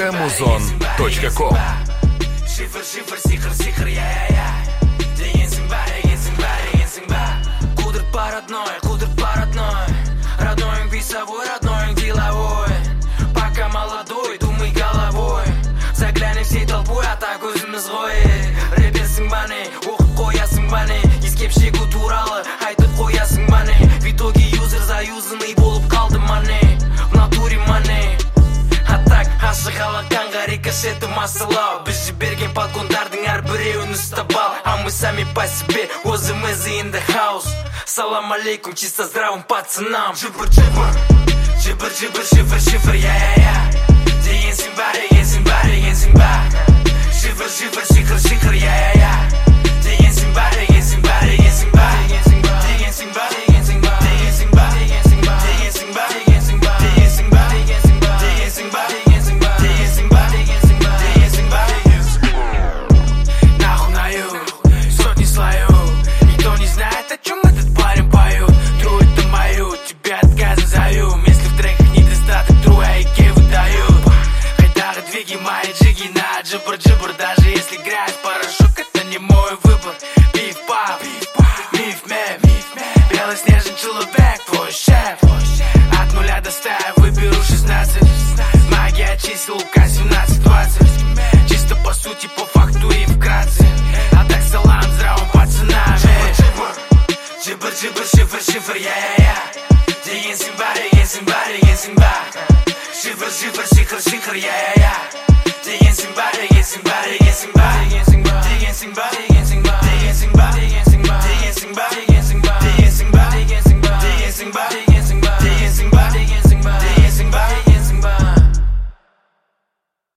www.muzon.com. Шифр, шифр, сихр, сихр, я. Деньсинг ба, деньсинг ба. Кудр по родной, родной весовой, родной деловой. Пока молодой, думай головой. Заглянем всей толпой, а так өзіміз ғой. Рэперсің ба не, оқып қоясың ба не. Ескеп шегу туралы айтып қоясың ба не. В итоге юзер заюзанный болып қалды ма не. В натуре ма не. А так ашық алақанға рикошеті масылау. Біз жіберген подгондардың әрбіреуін ұстап ал. А мы сами по себе, өзіміз in the house. Салам алейкум, чисто здравым пацанам. Жибір, жибір, жибір, жибір, шифр, шифр, я. Деньсинг ба, деньсинг ба, деньсинг ба. Шифр, шифр, сихр, сихр, я. Деньсинг ба, деньсинг ба, деньсинг ба. Деньсинг ба, деньсинг ба, деньсинг ба. Деньсинг ба, деньсинг ба, деньсинг ба. Деньсинг ба, деньсинг ба, деньсинг ба. Деньсинг ба, деньсинг ба, деньсинг ба. Деньсинг ба, деньсинг ба. Нахуй на юг, сотни слоев. Никто не знает, о чем этот парень поет. Тру это мою, тебе отказы зовем. Если в треках недостаток, тру айке выдают. Хайдары, двиги, мои джиги на джибр-джибр. Даже если грязь, порошок, это не мой выбор. Пиф-пап, миф-мем. Белоснежный человек, твой шеф. От 0 до 100 выберу 16. Магия чисел, ука 17-20. Чисто по сути, по факту и вкратце. А так салам здравым пацанам. Жибр, жибр, шифр, шифр, я. Деньсинг ба, деньсинг ба, деньсинг ба. Шифр, шифр, сихр, сихр, я. Деньсинг ба, деньсинг ба, деньсинг ба. Деньсинг ба,